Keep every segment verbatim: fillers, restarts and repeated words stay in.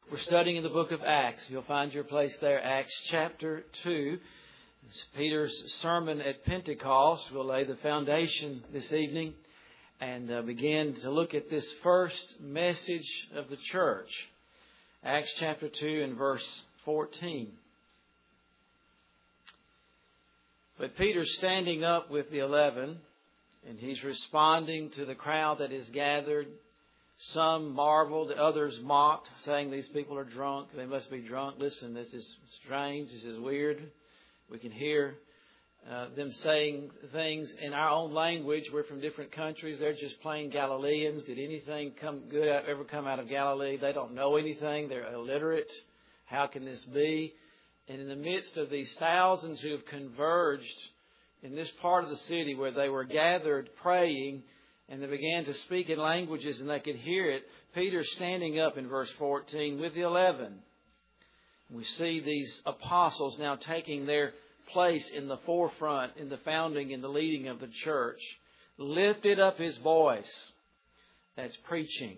We're studying in the book of Acts. You'll find your place there, Acts chapter two. It's Peter's sermon at Pentecost. We'll lay the foundation this evening and uh, begin to look at this first message of the church. Acts chapter two and verse fourteen. But Peter's standing up with the eleven, and he's responding to the crowd that is gathered. Some marveled, others mocked, saying these people are drunk. They must be drunk. Listen, this is strange. This is weird. We can hear uh, them saying things in our own language. We're from different countries. They're just plain Galileans. Did anything come good ever come out of Galilee? They don't know anything. They're illiterate. How can this be? And in the midst of these thousands who have converged in this part of the city where they were gathered praying, and they began to speak in languages and they could hear it, Peter's standing up in verse fourteen with the eleven. We see these apostles now taking their place in the forefront, in the founding and the leading of the church. Lifted up his voice, that's preaching,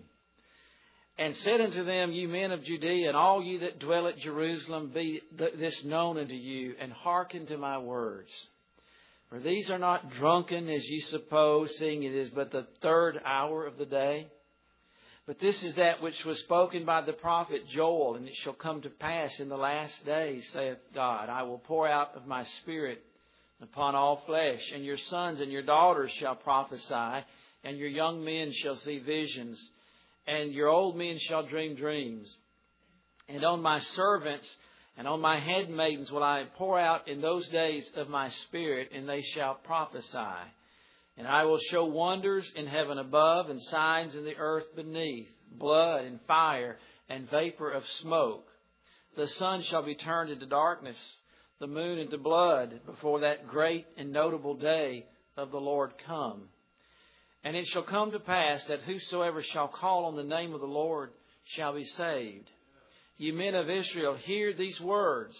and said unto them, You men of Judea, and all you that dwell at Jerusalem, be this known unto you, and hearken to my words. For these are not drunken, as ye suppose, seeing it is but the third hour of the day. But this is that which was spoken by the prophet Joel, and it shall come to pass in the last days, saith God, I will pour out of my Spirit upon all flesh, and your sons and your daughters shall prophesy, and your young men shall see visions, and your old men shall dream dreams. And on my servants and on my handmaidens will I pour out in those days of my Spirit, and they shall prophesy. And I will show wonders in heaven above, and signs in the earth beneath, blood and fire and vapor of smoke. The sun shall be turned into darkness, the moon into blood, before that great and notable day of the Lord come. And it shall come to pass that whosoever shall call on the name of the Lord shall be saved. You men of Israel, hear these words.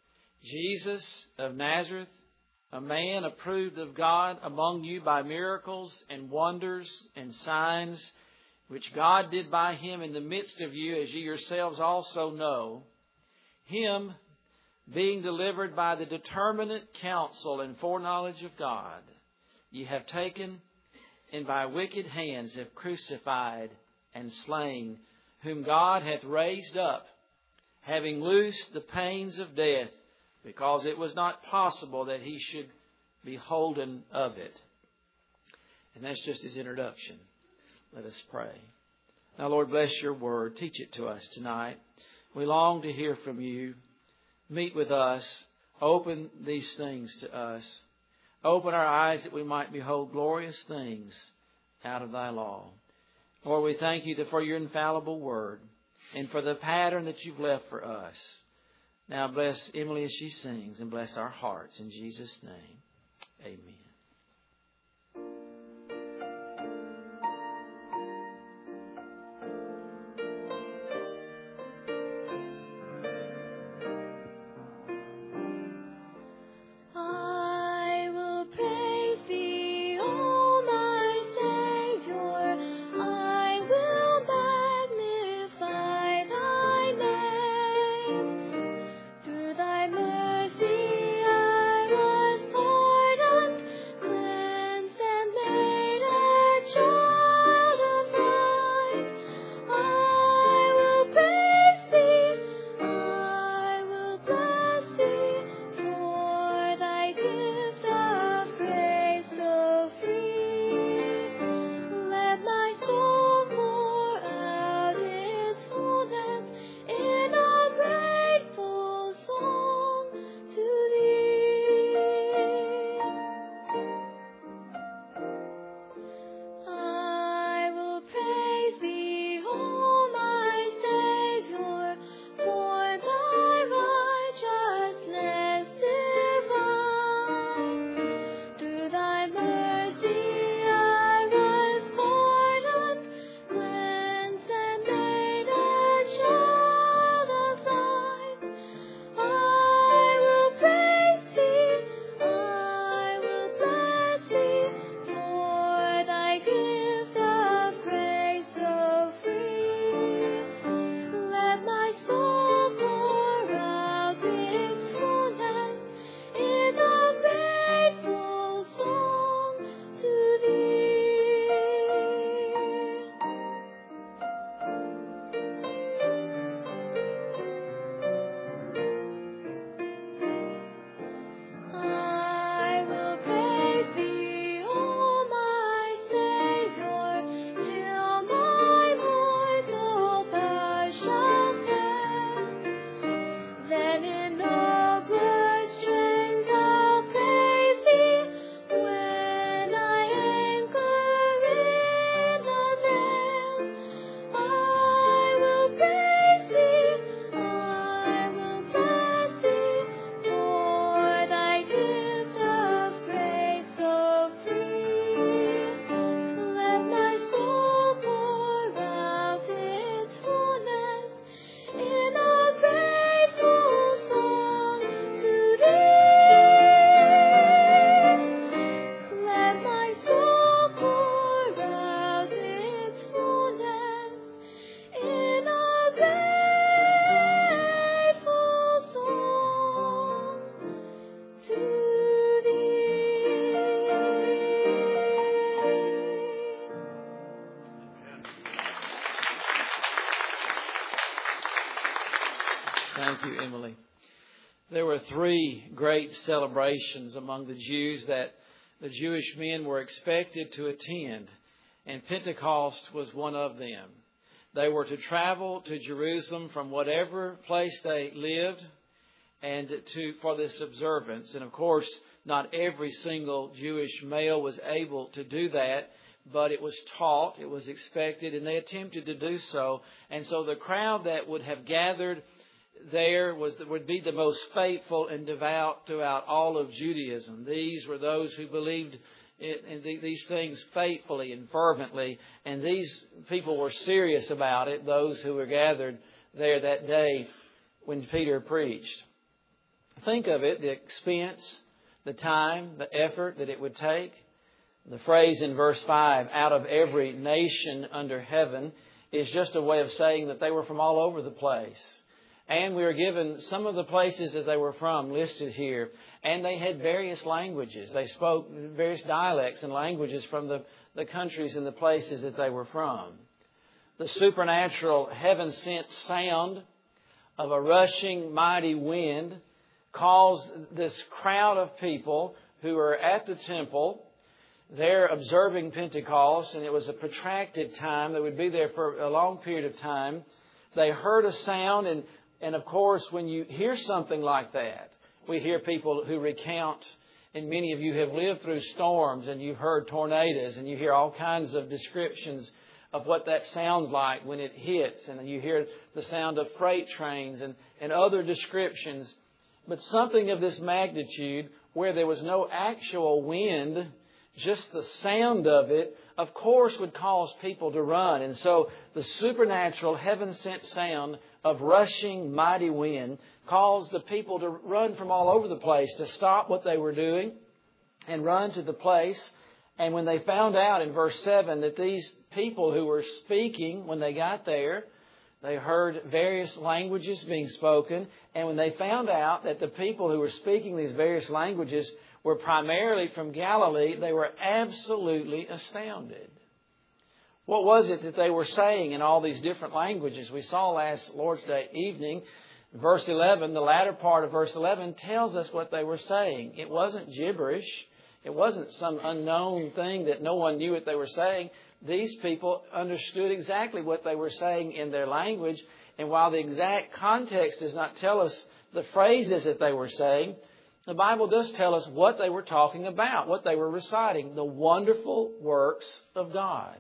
Jesus of Nazareth, a man approved of God among you by miracles and wonders and signs, which God did by him in the midst of you, as ye yourselves also know, him being delivered by the determinate counsel and foreknowledge of God, ye have taken and by wicked hands have crucified and slain, whom God hath raised up, having loosed the pains of death, because it was not possible that he should be holden of it. And that's just his introduction. Let us pray. Now, Lord, bless your word. Teach it to us tonight. We long to hear from you. Meet with us. Open these things to us. Open our eyes that we might behold glorious things out of thy law. Lord, we thank you for your infallible word and for the pattern that you've left for us. Now bless Emily as she sings, and bless our hearts. In Jesus' name, amen. Through thy mercy I was pardoned. Thank you, Emily. There were three great celebrations among the Jews that the Jewish men were expected to attend, and Pentecost was one of them. They were to travel to Jerusalem from whatever place they lived and to for this observance. And of course, not every single Jewish male was able to do that, but it was taught, it was expected, and they attempted to do so. And so the crowd that would have gathered there was would be the most faithful and devout throughout all of Judaism. These were those who believed in these things faithfully and fervently, and these people were serious about it, those who were gathered there that day when Peter preached. Think of it, the expense, the time, the effort that it would take. The phrase in verse five, out of every nation under heaven, is just a way of saying that they were from all over the place. And we are given some of the places that they were from listed here. And they had various languages. They spoke various dialects and languages from the, the countries and the places that they were from. The supernatural heaven-sent sound of a rushing mighty wind caused this crowd of people who were at the temple there observing Pentecost, and it was a protracted time. They would be there for a long period of time. They heard a sound, and, and of course, when you hear something like that, we hear people who recount, and many of you have lived through storms, and you've heard tornadoes, and you hear all kinds of descriptions of what that sounds like when it hits, and you hear the sound of freight trains and, and other descriptions. But something of this magnitude, where there was no actual wind, just the sound of it, of course, would cause people to run. And so the supernatural heaven-sent sound of rushing mighty wind caused the people to run from all over the place, to stop what they were doing and run to the place. And when they found out in verse seven that these people who were speaking, when they got there, they heard various languages being spoken. And when they found out that the people who were speaking these various languages were primarily from Galilee, they were absolutely astounded. What was it that they were saying in all these different languages? We saw last Lord's Day evening, verse eleven, the latter part of verse eleven tells us what they were saying. It wasn't gibberish. It wasn't some unknown thing that no one knew what they were saying. These people understood exactly what they were saying in their language. And while the exact context does not tell us the phrases that they were saying, the Bible does tell us what they were talking about, what they were reciting, the wonderful works of God,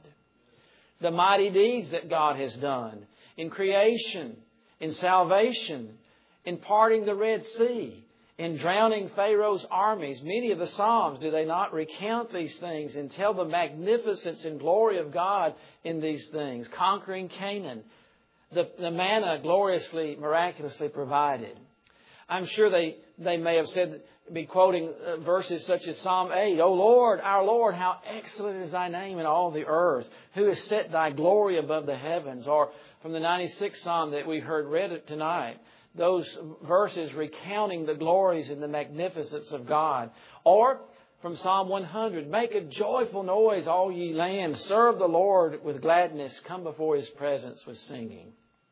the mighty deeds that God has done in creation, in salvation, in parting the Red Sea, in drowning Pharaoh's armies. Many of the Psalms, do they not recount these things and tell the magnificence and glory of God in these things? Conquering Canaan, the, the manna gloriously, miraculously provided. I'm sure they, they may have said, be quoting verses such as Psalm eight. O Lord, our Lord, how excellent is thy name in all the earth. Who has set thy glory above the heavens? Or from the ninety-sixth Psalm that we heard read tonight, those verses recounting the glories and the magnificence of God. Or from Psalm one hundred, make a joyful noise, all ye lands. Serve the Lord with gladness. Come before His presence with singing.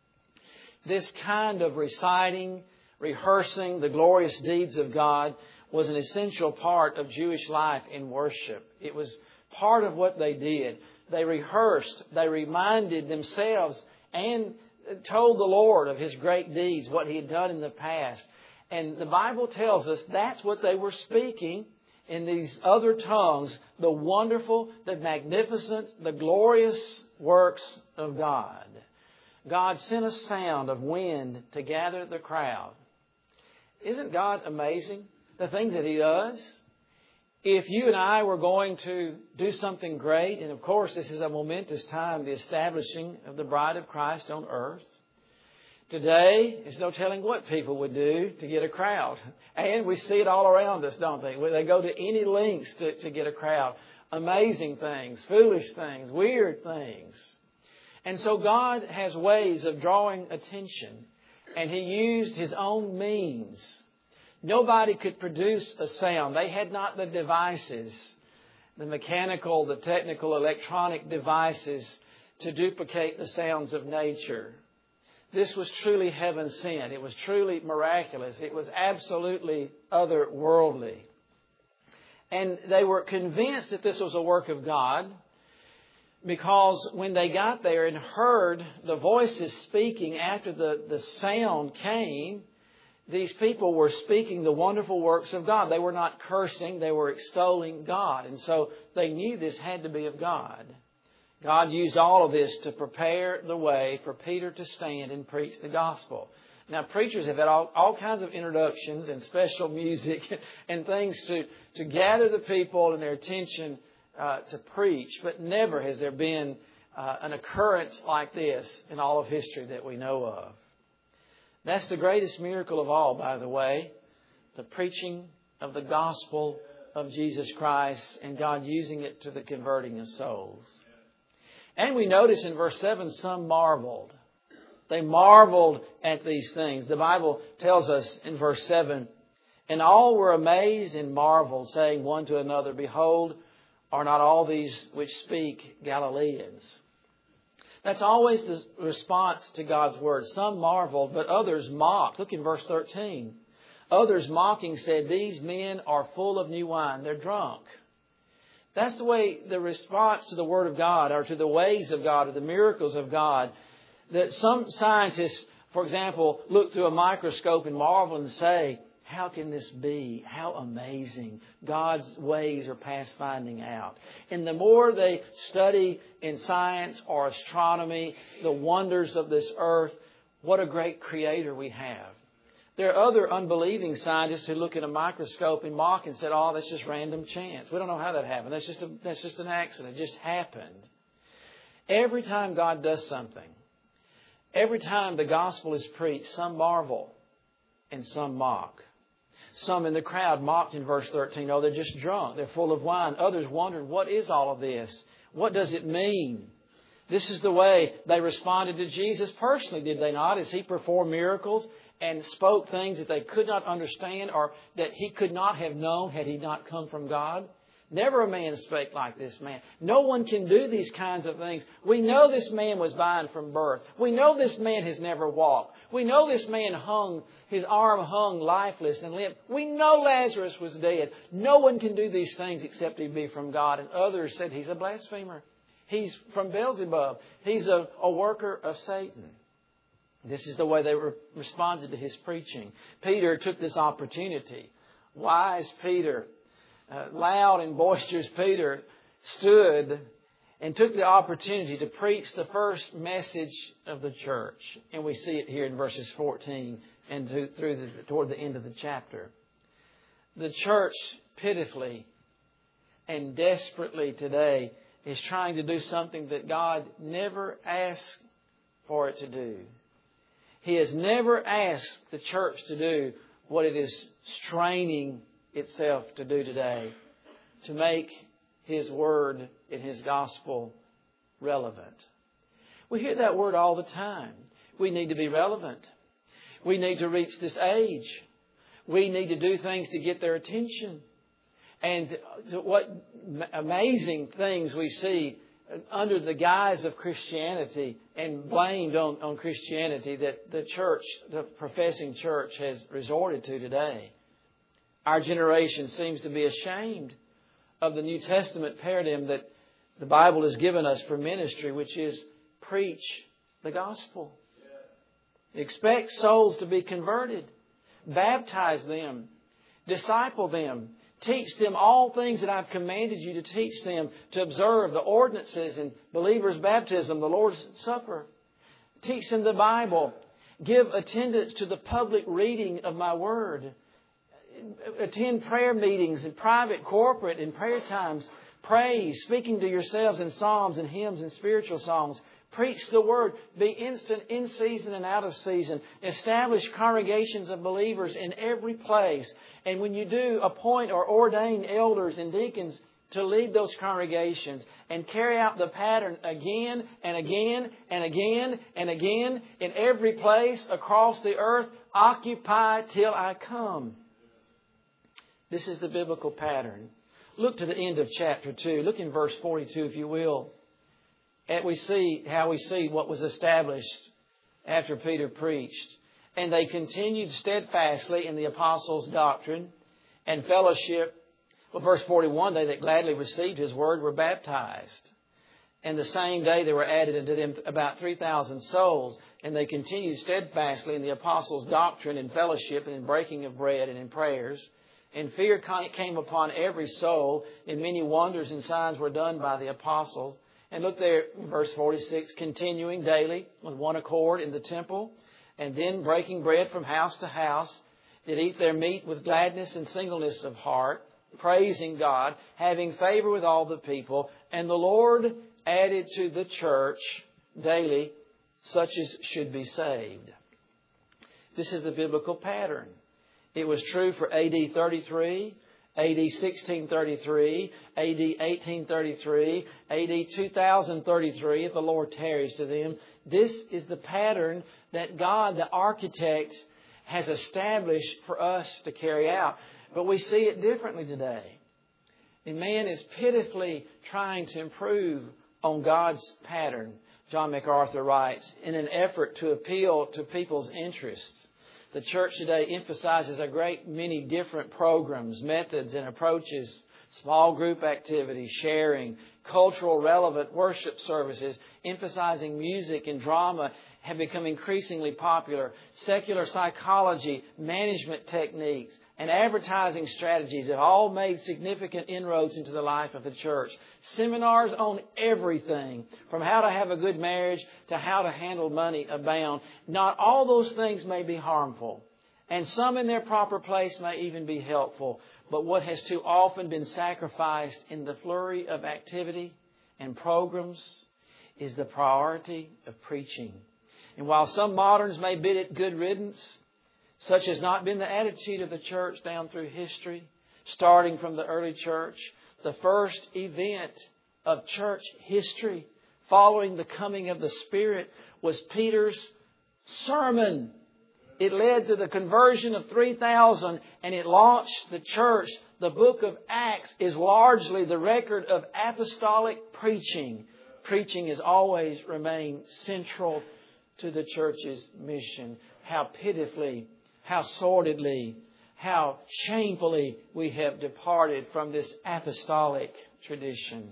This kind of reciting, rehearsing the glorious deeds of God was an essential part of Jewish life in worship. It was part of what they did. They rehearsed, they reminded themselves and told the Lord of His great deeds, what He had done in the past. And the Bible tells us that's what they were speaking in these other tongues, the wonderful, the magnificent, the glorious works of God. God sent a sound of wind to gather the crowd. Isn't God amazing, the things that He does? If you and I were going to do something great, and of course this is a momentous time, the establishing of the bride of Christ on earth. Today, there's no telling what people would do to get a crowd. And we see it all around us, don't they? They go to any lengths to, to get a crowd. Amazing things, foolish things, weird things. And so God has ways of drawing attention. And He used His own means. Nobody could produce a sound. They had not the devices, the mechanical, the technical, electronic devices to duplicate the sounds of nature. This was truly heaven sent. It was truly miraculous. It was absolutely otherworldly. And they were convinced that this was a work of God, because when they got there and heard the voices speaking after the, the sound came, these people were speaking the wonderful works of God. They were not cursing, they were extolling God. And so they knew this had to be of God. God used all of this to prepare the way for Peter to stand and preach the gospel. Now, preachers have had all, all kinds of introductions and special music and things to, to gather the people and their attention uh, to preach, but never has there been uh, an occurrence like this in all of history that we know of. That's the greatest miracle of all, by the way, the preaching of the gospel of Jesus Christ and God using it to the converting of souls. And we notice in verse seven, some marveled. They marveled at these things. The Bible tells us in verse seven, and all were amazed and marveled, saying one to another, behold, are not all these which speak Galileans? That's always the response to God's word. Some marveled, but others mocked. Look in verse thirteen. Others mocking said, these men are full of new wine. They're drunk. That's the way the response to the Word of God, or to the ways of God, or the miracles of God, that some scientists, for example, look through a microscope and marvel and say, how can this be? How amazing. God's ways are past finding out. And the more they study in science or astronomy, the wonders of this earth, what a great Creator we have. There are other unbelieving scientists who look at a microscope and mock and said, oh, that's just random chance. We don't know how that happened. That's just a, that's just an accident. It just happened. Every time God does something, every time the gospel is preached, some marvel and some mock. Some in the crowd mocked in verse thirteen. Oh, they're just drunk. They're full of wine. Others wondered, what is all of this? What does it mean? This is the way they responded to Jesus personally, did they not? As He performed miracles and spoke things that they could not understand or that He could not have known had He not come from God. Never a man spake like this man. No one can do these kinds of things. We know this man was blind from birth. We know this man has never walked. We know this man hung, his arm hung lifeless and limp. We know Lazarus was dead. No one can do these things except he be from God. And others said he's a blasphemer. He's from Beelzebub. He's a, a worker of Satan. This is the way they re- responded to His preaching. Peter took this opportunity. Wise Peter, uh, loud and boisterous Peter, stood and took the opportunity to preach the first message of the church. And we see it here in verses fourteen and to, through the, toward the end of the chapter. The church pitifully and desperately today is trying to do something that God never asked for it to do. He has never asked the church to do what it is straining itself to do today, to make His Word and His gospel relevant. We hear that word all the time. We need to be relevant. We need to reach this age. We need to do things to get their attention. And what amazing things we see under the guise of Christianity and blamed on, on Christianity that the church, the professing church, has resorted to today. Our generation seems to be ashamed of the New Testament paradigm that the Bible has given us for ministry, which is preach the gospel. Expect souls to be converted. Baptize them. Disciple them. Teach them all things that I've commanded you to teach them, to observe the ordinances and believers' baptism, the Lord's Supper. Teach them the Bible. Give attendance to the public reading of my word. Attend prayer meetings and private, corporate, and prayer times. Pray, speaking to yourselves in psalms and hymns and spiritual songs. Preach the Word. Be instant in season and out of season. Establish congregations of believers in every place. And when you do, appoint or ordain elders and deacons to lead those congregations and carry out the pattern again and again and again and again in every place across the earth. Occupy till I come. This is the biblical pattern. Look to the end of chapter two. Look in verse forty-two, if you will. And we see how we see what was established after Peter preached. And they continued steadfastly in the apostles' doctrine and fellowship. Well, verse forty-one, they that gladly received His word were baptized. And the same day there were added unto them about three thousand souls. And they continued steadfastly in the apostles' doctrine and fellowship and in breaking of bread and in prayers. And fear came upon every soul, and many wonders and signs were done by the apostles. And look there, verse forty-six, continuing daily with one accord in the temple, and then breaking bread from house to house, did eat their meat with gladness and singleness of heart, praising God, having favor with all the people. And the Lord added to the church daily such as should be saved. This is the biblical pattern. It was true for A D thirty-three, A D sixteen thirty-three, A D eighteen thirty-three, A D two thousand thirty-three, if the Lord tarries to them. This is the pattern that God, the architect, has established for us to carry out. But we see it differently today. And man is pitifully trying to improve on God's pattern, John MacArthur writes, in an effort to appeal to people's interests. The church today emphasizes a great many different programs, methods, and approaches, small group activities, sharing, cultural relevant worship services, emphasizing music and drama have become increasingly popular. Secular psychology, management techniques, and advertising strategies have all made significant inroads into the life of the church. Seminars on everything, from how to have a good marriage to how to handle money, abound. Not all those things may be harmful, and some in their proper place may even be helpful. But what has too often been sacrificed in the flurry of activity and programs is the priority of preaching. And while some moderns may bid it good riddance, such has not been the attitude of the church down through history, starting from the early church. The first event of church history following the coming of the Spirit was Peter's sermon. It led to the conversion of three thousand and it launched the church. The book of Acts is largely the record of apostolic preaching. Preaching has always remained central to the church's mission. How pitifully, how sordidly, how shamefully we have departed from this apostolic tradition.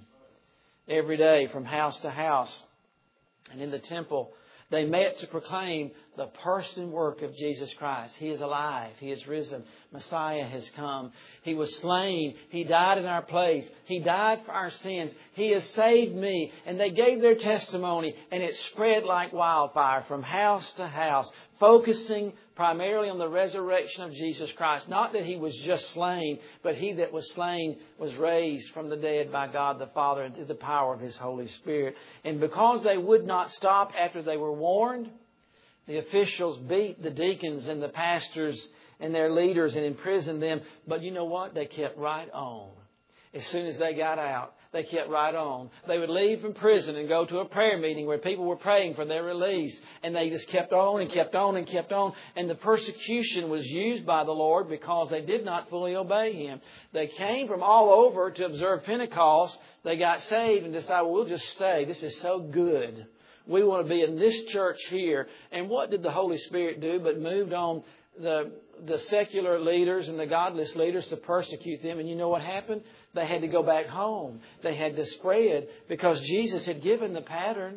Every day from house to house and in the temple, they met to proclaim the person and work of Jesus Christ. He is alive. He is risen. Messiah has come. He was slain. He died in our place. He died for our sins. He has saved me. And they gave their testimony, and it spread like wildfire from house to house, focusing primarily on the resurrection of Jesus Christ. Not that He was just slain, but He that was slain was raised from the dead by God the Father and through the power of His Holy Spirit. And because they would not stop after they were warned, the officials beat the deacons and the pastors and their leaders and imprisoned them. But you know what? They kept right on. As soon as they got out, they kept right on. They would leave from prison and go to a prayer meeting where people were praying for their release. And they just kept on and kept on and kept on. And the persecution was used by the Lord because they did not fully obey Him. They came from all over to observe Pentecost. They got saved and decided, well, we'll just stay. This is so good. We want to be in this church here. And what did the Holy Spirit do but moved on the, the secular leaders and the godless leaders to persecute them? And you know what happened? They had to go back home. They had to spread because Jesus had given the pattern.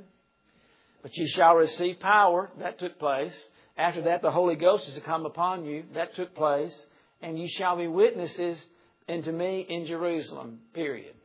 But you shall receive power. That took place. After that, the Holy Ghost is to come upon you. That took place. And you shall be witnesses unto me in Jerusalem. Period.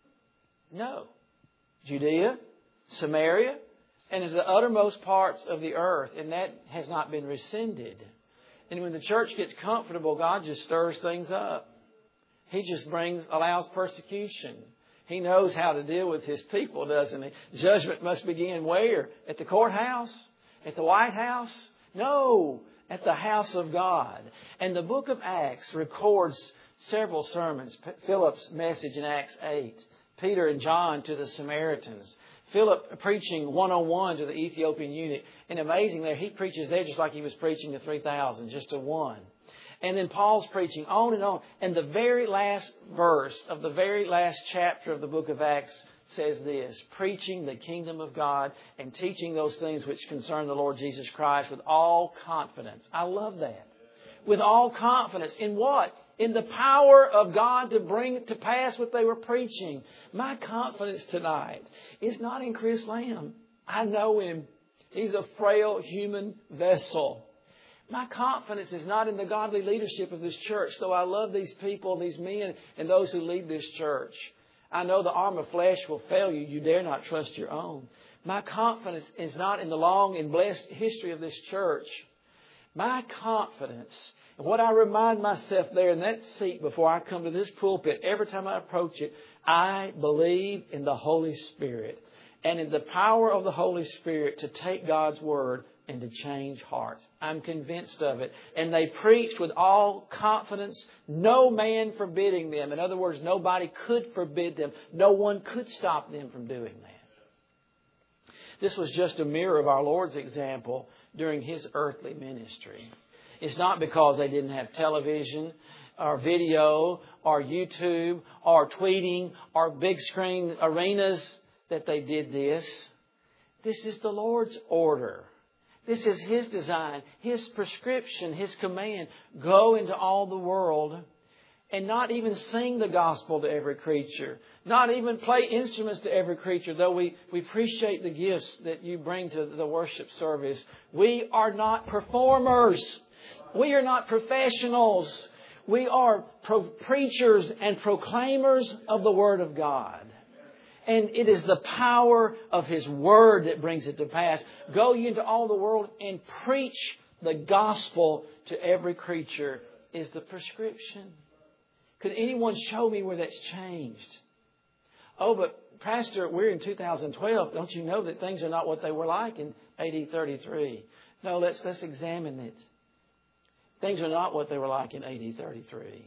No. Judea, Samaria, and is the uttermost parts of the earth. And that has not been rescinded. And when the church gets comfortable, God just stirs things up. He just brings, allows persecution. He knows how to deal with His people, doesn't He? Judgment must begin where? At the courthouse? At the White House? No, at the house of God. And the book of Acts records several sermons. Philip's message in Acts eight. Peter and John to the Samaritans. Philip preaching one-on-one to the Ethiopian eunuch. And amazing there, he preaches there just like he was preaching to three thousand, just to one. And then Paul's preaching on and on. And the very last verse of the very last chapter of the book of Acts says this, preaching the kingdom of God and teaching those things which concern the Lord Jesus Christ with all confidence. I love that. With all confidence. In what? In the power of God to bring to pass what they were preaching. My confidence tonight is not in Chris Lamb. I know him. He's a frail human vessel. My confidence is not in the godly leadership of this church, though I love these people, these men, and those who lead this church. I know the arm of flesh will fail you. You dare not trust your own. My confidence is not in the long and blessed history of this church. My confidence, and what I remind myself there in that seat before I come to this pulpit, every time I approach it, I believe in the Holy Spirit and in the power of the Holy Spirit to take God's Word and to change hearts. I'm convinced of it. And they preached with all confidence, no man forbidding them. In other words, nobody could forbid them. No one could stop them from doing that. This was just a mirror of our Lord's example during His earthly ministry. It's not because they didn't have television or video or YouTube or tweeting or big screen arenas that they did this. This is the Lord's order. This is His design, His prescription, His command. Go into all the world and not even sing the gospel to every creature. Not even play instruments to every creature, though we, we appreciate the gifts that you bring to the worship service. We are not performers. We are not professionals. We are pro- preachers and proclaimers of the Word of God. And it is the power of His Word that brings it to pass. Go ye into all the world and preach the gospel to every creature is the prescription. Could anyone show me where that's changed? Oh, but Pastor, we're in two thousand twelve. Don't you know that things are not what they were like in A D thirty-three? No, let's, let's examine it. Things are not what they were like in A D thirty-three.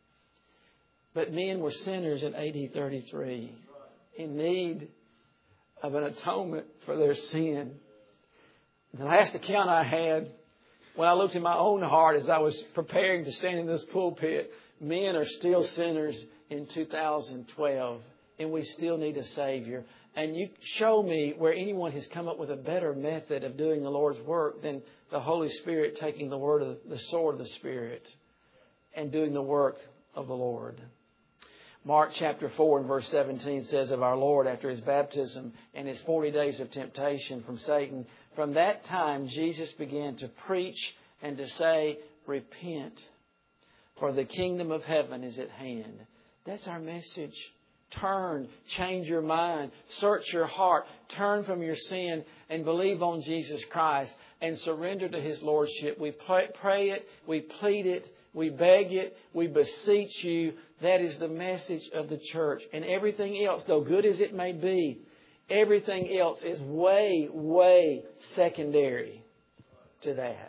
But men were sinners in A D thirty-three. In need of an atonement for their sin. The last account I had, when I looked in my own heart as I was preparing to stand in this pulpit, men are still sinners in two thousand twelve, and we still need a Savior. And you show me where anyone has come up with a better method of doing the Lord's work than the Holy Spirit taking the word of the sword of the Spirit and doing the work of the Lord. Mark chapter four and verse seventeen says of our Lord after His baptism and His forty days of temptation from Satan, from that time Jesus began to preach and to say, repent, for the kingdom of heaven is at hand. That's our message. Turn, change your mind, search your heart, turn from your sin and believe on Jesus Christ and surrender to His Lordship. We pray, pray it, we plead it, we beg it, we beseech you. That is the message of the church. And everything else, though good as it may be, everything else is way, way secondary to that.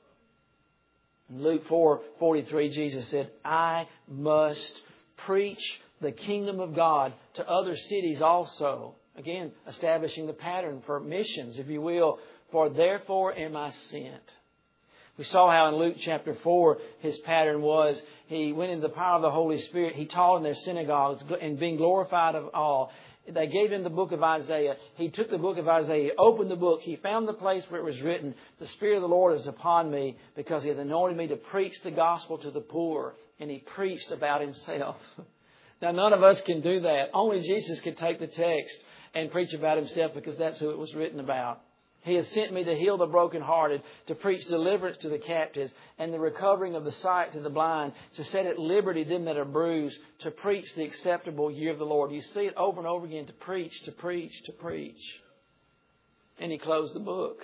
In Luke four forty-three, Jesus said, I must preach the kingdom of God to other cities also. Again, establishing the pattern for missions, if you will. For therefore am I sent. We saw how in Luke chapter four His pattern was, He went in the power of the Holy Spirit. He taught in their synagogues and being glorified of all. They gave Him the book of Isaiah. He took the book of Isaiah, opened the book. He found the place where it was written, the Spirit of the Lord is upon me because He hath anointed me to preach the gospel to the poor. And He preached about Himself. Now, none of us can do that. Only Jesus could take the text and preach about Himself because that's who it was written about. He has sent me to heal the brokenhearted, to preach deliverance to the captives, and the recovering of the sight to the blind, to set at liberty them that are bruised, to preach the acceptable year of the Lord. You see it over and over again, to preach, to preach, to preach. And He closed the book.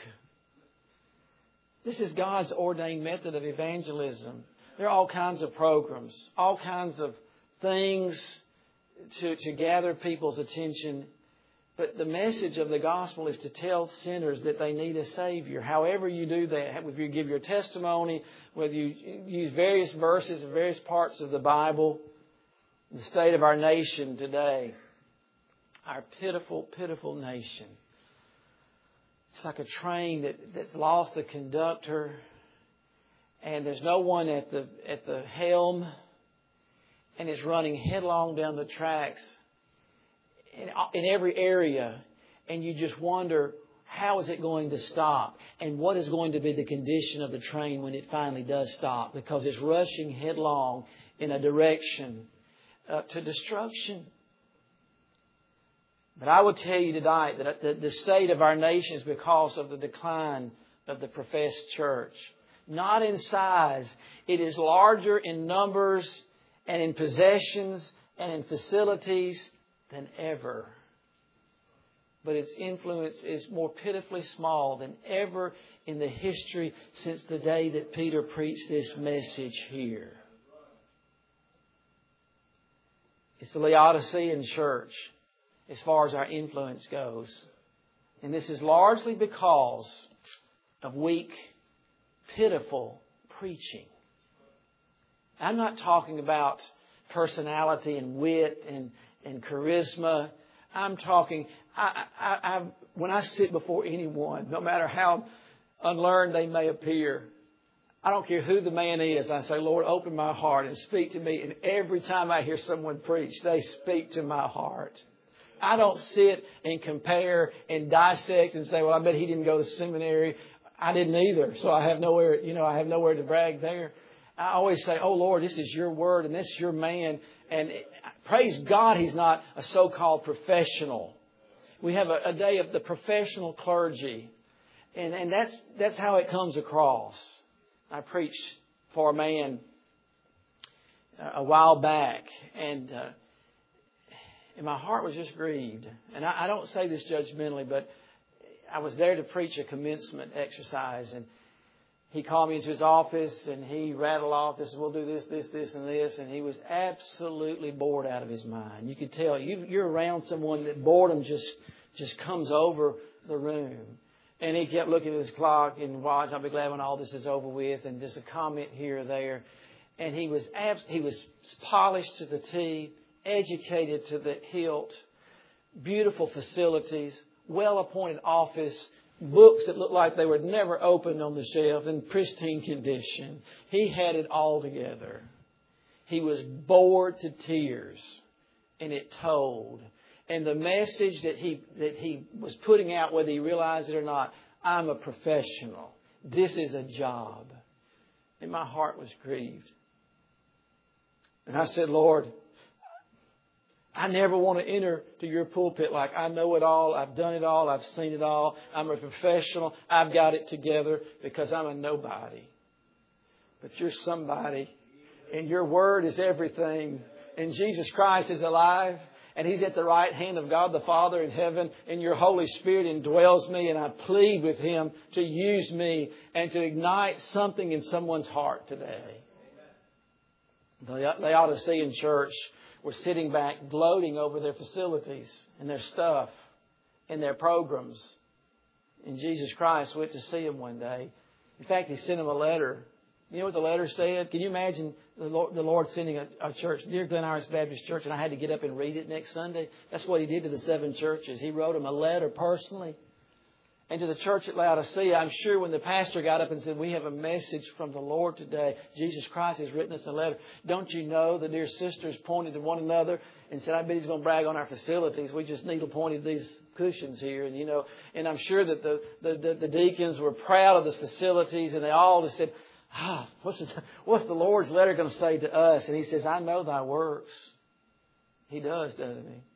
This is God's ordained method of evangelism. There are all kinds of programs, all kinds of things to, to gather people's attention. But the message of the gospel is to tell sinners that they need a Savior. However you do that, whether you give your testimony, whether you use various verses in various parts of the Bible, the state of our nation today, our pitiful, pitiful nation. It's like a train that, that's lost the conductor, and there's no one at the at the helm, and it's running headlong down the tracks. in, in every area. And you just wonder, how is it going to stop? And what is going to be the condition of the train when it finally does stop? Because it's rushing headlong in a direction uh, to destruction. But I will tell you tonight that the, the state of our nation is because of the decline of the professed church. Not in size. It is larger in numbers and in possessions and in facilities than ever. But its influence is more pitifully small than ever in the history since the day that Peter preached this message here. It's the Laodicean church as far as our influence goes. And this is largely because of weak, pitiful preaching. I'm not talking about personality and wit and, and charisma. I'm talking, I, I, I, when I sit before anyone, no matter how unlearned they may appear, I don't care who the man is, I say, Lord, open my heart and speak to me. And every time I hear someone preach, they speak to my heart. I don't sit and compare and dissect and say, well, I bet he didn't go to seminary. I didn't either. So I have nowhere, you know, I have nowhere to brag there. I always say, oh, Lord, this is your word and this is your man. And praise God, he's not a so-called professional. We have a, a day of the professional clergy. And, and that's, that's how it comes across. I preached for a man a while back, and uh, and my heart was just grieved. And I, I don't say this judgmentally, but I was there to preach a commencement exercise, and he called me into his office, and he rattled off, this, we'll do this, this, this, and this, and he was absolutely bored out of his mind. You could tell, you, you're around someone that boredom just, just comes over the room. And he kept looking at his clock and watch, I'll be glad when all this is over with, and just a comment here or there. And he was abs- he was polished to the T, educated to the hilt, beautiful facilities, well-appointed office, books that looked like they were never opened on the shelf, in pristine condition. He had it all together. He was bored to tears, and it told. And the message that he that he was putting out, whether he realized it or not, I'm a professional. This is a job. And my heart was grieved. And I said, Lord, I never want to enter to your pulpit like I know it all, I've done it all, I've seen it all, I'm a professional, I've got it together, because I'm a nobody. But you're somebody, and your word is everything, and Jesus Christ is alive, and He's at the right hand of God the Father in heaven, and your Holy Spirit indwells me, and I plead with Him to use me and to ignite something in someone's heart today. The Laodicean church were sitting back gloating over their facilities and their stuff and their programs. And Jesus Christ went to see them one day. In fact, He sent them a letter. You know what the letter said? Can you imagine the Lord, the Lord sending a, a church, Dear Glen Iris Baptist Church, and I had to get up and read it next Sunday? That's what He did to the seven churches. He wrote them a letter personally. And to the church at Laodicea, I'm sure when the pastor got up and said, we have a message from the Lord today. Jesus Christ has written us a letter. Don't you know the dear sisters pointed to one another and said, I bet he's going to brag on our facilities. We just needle pointed these cushions here. And, you know, and I'm sure that the, the, the, the deacons were proud of the facilities, and they all just said, ah, what's the, what's the Lord's letter going to say to us? And He says, I know thy works. He does, doesn't He?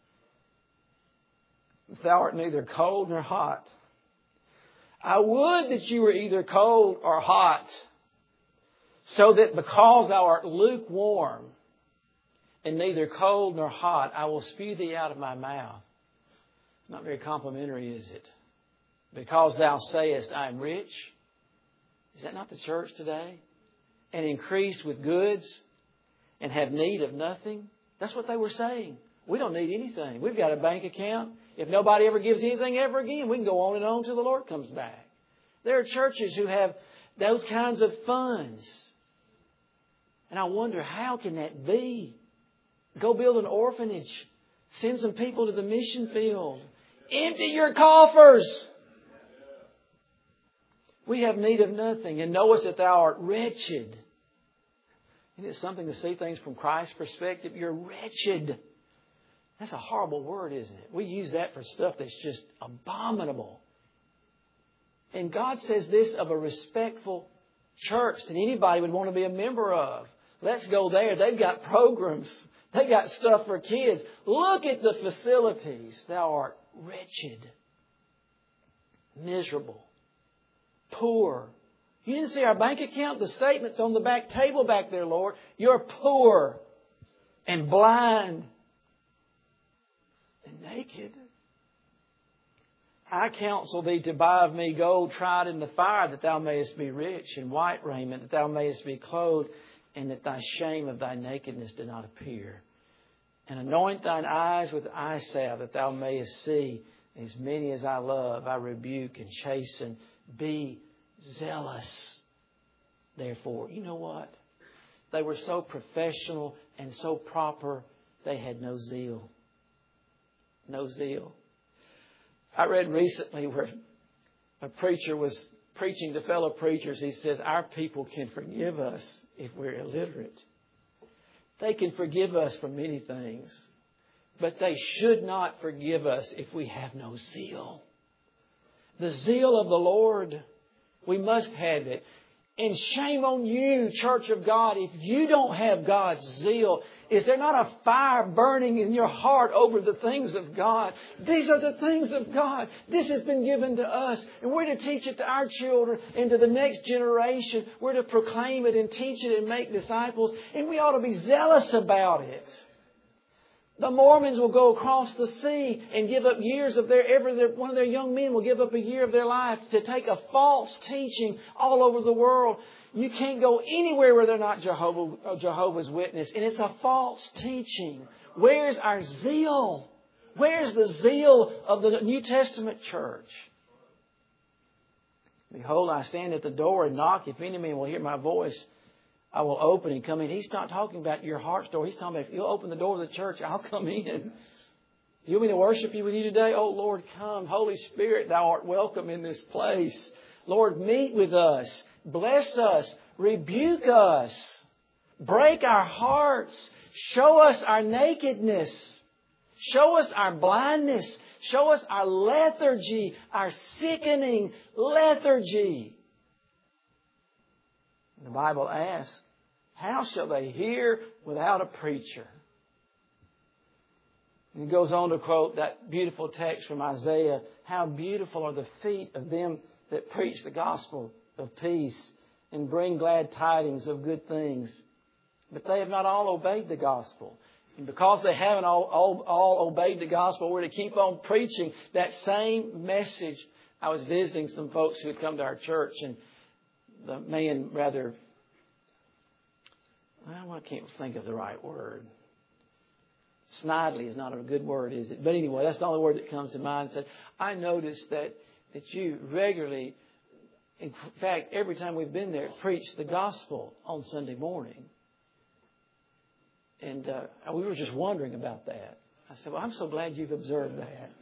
Thou art neither cold nor hot. I would that you were either cold or hot, so that because thou art lukewarm and neither cold nor hot, I will spew thee out of my mouth. It's not very complimentary, is it? Because thou sayest, I am rich. Is that not the church today? And increased with goods and have need of nothing. That's what they were saying. We don't need anything. We've got a bank account. If nobody ever gives anything ever again, we can go on and on till the Lord comes back. There are churches who have those kinds of funds. And I wonder, how can that be? Go build an orphanage. Send some people to the mission field. Empty your coffers. We have need of nothing. And knowest that thou art wretched. Isn't it something to see things from Christ's perspective? You're wretched. That's a horrible word, isn't it? We use that for stuff that's just abominable. And God says this of a respectful church that anybody would want to be a member of. Let's go there. They've got programs. They've got stuff for kids. Look at the facilities. Thou art wretched, miserable, poor. You didn't see our bank account? The statement's on the back table back there, Lord. You're poor and blind and naked. I counsel thee to buy of me gold tried in the fire, that thou mayest be rich, and white raiment, that thou mayest be clothed, and that thy shame of thy nakedness do not appear. And anoint thine eyes with eye salve, that thou mayest see. As many as I love, I rebuke and chasten. Be zealous, therefore. You know what? They were so professional and so proper, they had no zeal. No zeal. I read recently where a preacher was preaching to fellow preachers. He says, our people can forgive us if we're illiterate. They can forgive us for many things. But they should not forgive us if we have no zeal. The zeal of the Lord, we must have it. And shame on you, Church of God, if you don't have God's zeal. Is there not a fire burning in your heart over the things of God? These are the things of God. This has been given to us. And we're to teach it to our children and to the next generation. We're to proclaim it and teach it and make disciples. And we ought to be zealous about it. The Mormons will go across the sea and give up years of their, every their, one of their young men will give up a year of their life to take a false teaching all over the world. You can't go anywhere where they're not Jehovah, Jehovah's Witness. And it's a false teaching. Where's our zeal? Where's the zeal of the New Testament church? Behold, I stand at the door and knock. If any man will hear my voice, I will open and come in. He's not talking about your heart's door. He's talking about if you'll open the door of the church, I'll come in. You want me to worship you with you today? Oh, Lord, come. Holy Spirit, thou art welcome in this place. Lord, meet with us. Bless us. Rebuke us. Break our hearts. Show us our nakedness. Show us our blindness. Show us our lethargy, our sickening lethargy. The Bible asks, how shall they hear without a preacher? And it goes on to quote that beautiful text from Isaiah. How beautiful are the feet of them that preach the gospel of peace and bring glad tidings of good things. But they have not all obeyed the gospel. And because they haven't all, all, all obeyed the gospel, we're to keep on preaching that same message. I was visiting some folks who had come to our church, and the man rather, well, I can't think of the right word. Snidely is not a good word, is it? But anyway, that's the only word that comes to mind. Said, I noticed that, that you regularly, in fact, every time we've been there, preach the gospel on Sunday morning. And uh, we were just wondering about that. I said, well, I'm so glad you've observed that.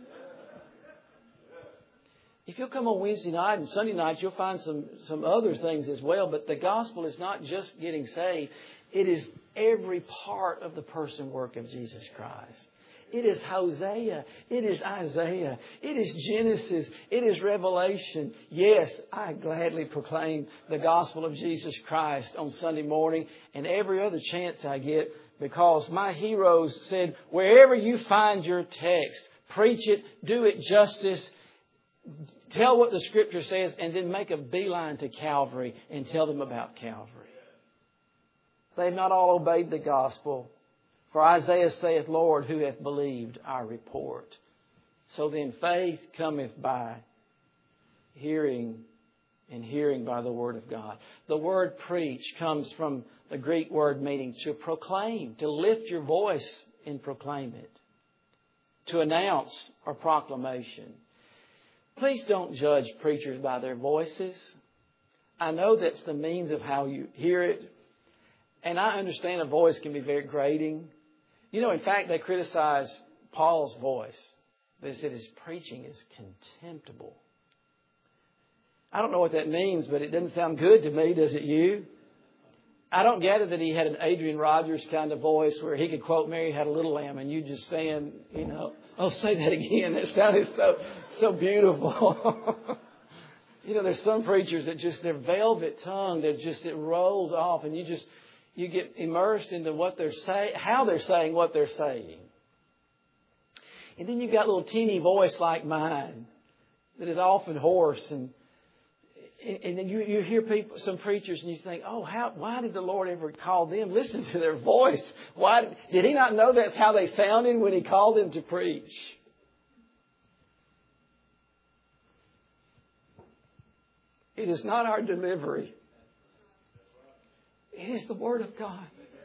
If you'll come on Wednesday night and Sunday night, you'll find some, some other things as well. But the gospel is not just getting saved. It is every part of the person work of Jesus Christ. It is Hosea. It is Isaiah. It is Genesis. It is Revelation. Yes, I gladly proclaim the gospel of Jesus Christ on Sunday morning and every other chance I get, because my heroes said, wherever you find your text, preach it, do it justice, tell what the Scripture says, and then make a beeline to Calvary and tell them about Calvary. They have not all obeyed the gospel. For Isaiah saith, Lord, who hath believed our report? So then faith cometh by hearing, and hearing by the word of God. The word preach comes from the Greek word meaning to proclaim, to lift your voice and proclaim it, to announce or proclamation. Please don't judge preachers by their voices. I know that's the means of how you hear it. And I understand a voice can be very grating. You know, in fact, they criticize Paul's voice. They said his preaching is contemptible. I don't know what that means, but it doesn't sound good to me, does it you? I don't gather that he had an Adrian Rogers kind of voice where he could quote Mary Had a Little Lamb and you just stand, you know, oh, say that again. That sounded so, so beautiful. You know, there's some preachers that just, their velvet tongue, they're just, it rolls off and you just, you get immersed into what they're saying, how they're saying what they're saying. And then you've got a little teeny voice like mine that is often hoarse. And and then you, you hear people, some preachers, and you think, oh, how? Why did the Lord ever call them? Listen to their voice. Why did He not know that's how they sounded when He called them to preach? It is not our delivery. It is the Word of God.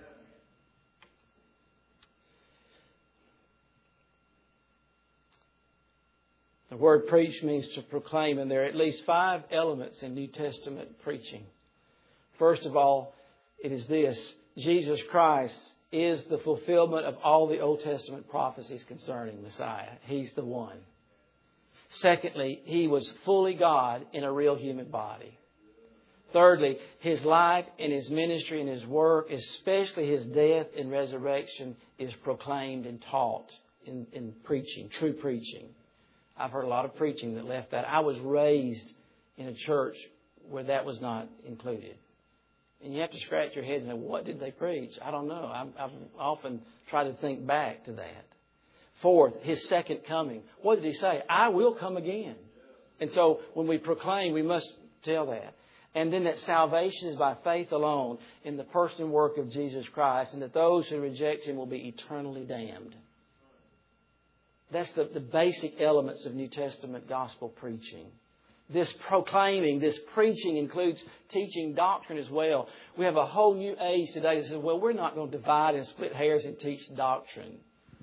The word preach means to proclaim, and there are at least five elements in New Testament preaching. First of all, it is this: Jesus Christ is the fulfillment of all the Old Testament prophecies concerning Messiah. He's the one. Secondly, He was fully God in a real human body. Thirdly, His life and His ministry and His work, especially His death and resurrection, is proclaimed and taught in, in preaching, true preaching. I've heard a lot of preaching that left that. I was raised in a church where that was not included. And you have to scratch your head and say, what did they preach? I don't know. I've, I've often tried to think back to that. Fourth, His second coming. What did He say? I will come again. And so when we proclaim, we must tell that. And then that salvation is by faith alone in the person and work of Jesus Christ, and that those who reject Him will be eternally damned. That's the, the basic elements of New Testament gospel preaching. This proclaiming, this preaching includes teaching doctrine as well. We have a whole new age today that says, well, we're not going to divide and split hairs and teach doctrine.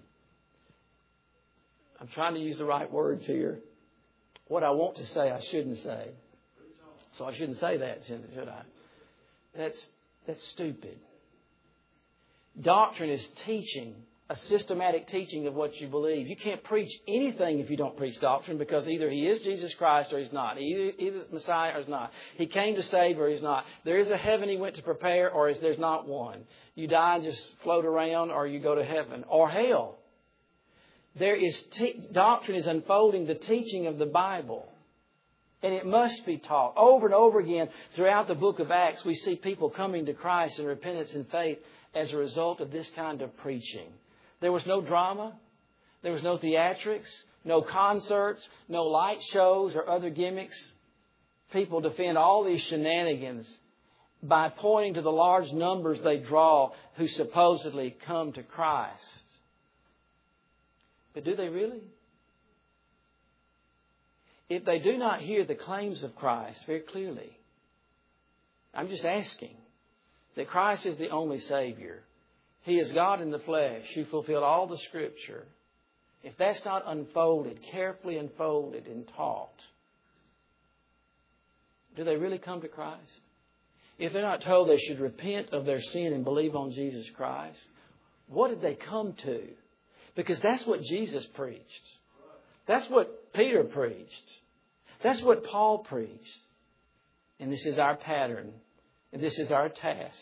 I'm trying to use the right words here. What I want to say, I shouldn't say. So I shouldn't say that, should I? That's, that's stupid. Doctrine is teaching. A systematic teaching of what you believe. You can't preach anything if you don't preach doctrine, because either He is Jesus Christ or He's not. Either, either Messiah or He's not. He came to save or He's not. There is a heaven He went to prepare, or is there's not one. You die and just float around, or you go to heaven or hell. There is te- doctrine is unfolding the teaching of the Bible. And it must be taught. Over and over again throughout the book of Acts, we see people coming to Christ in repentance and faith as a result of this kind of preaching. There was no drama. There was no theatrics, no concerts, no light shows or other gimmicks. People defend all these shenanigans by pointing to the large numbers they draw who supposedly come to Christ. But do they really? If they do not hear the claims of Christ very clearly, I'm just asking that Christ is the only Savior. He is God in the flesh who fulfilled all the Scripture. If that's not unfolded, carefully unfolded and taught, do they really come to Christ? If they're not told they should repent of their sin and believe on Jesus Christ, what did they come to? Because that's what Jesus preached. That's what Peter preached. That's what Paul preached. And this is our pattern. And this is our task.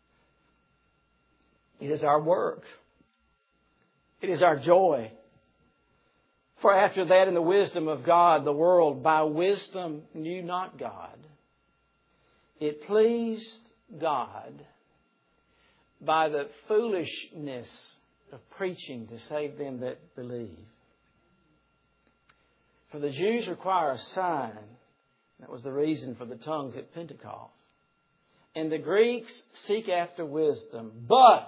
It is our work. It is our joy. For after that, in the wisdom of God, the world by wisdom knew not God. It pleased God by the foolishness of preaching to save them that believe. For the Jews require a sign. That was the reason for the tongues at Pentecost. And the Greeks seek after wisdom. But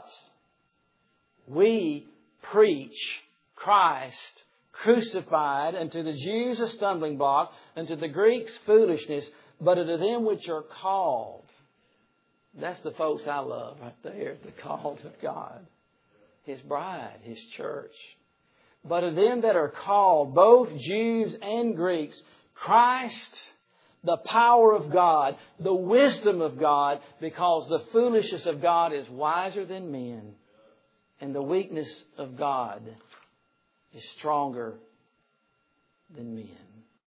we preach Christ crucified, unto the Jews a stumbling block, unto the Greeks foolishness, but unto them which are called. That's the folks I love right there, the called of God. His bride, His church. But of them that are called, both Jews and Greeks, Christ, the power of God, the wisdom of God, because the foolishness of God is wiser than men, and the weakness of God is stronger than men.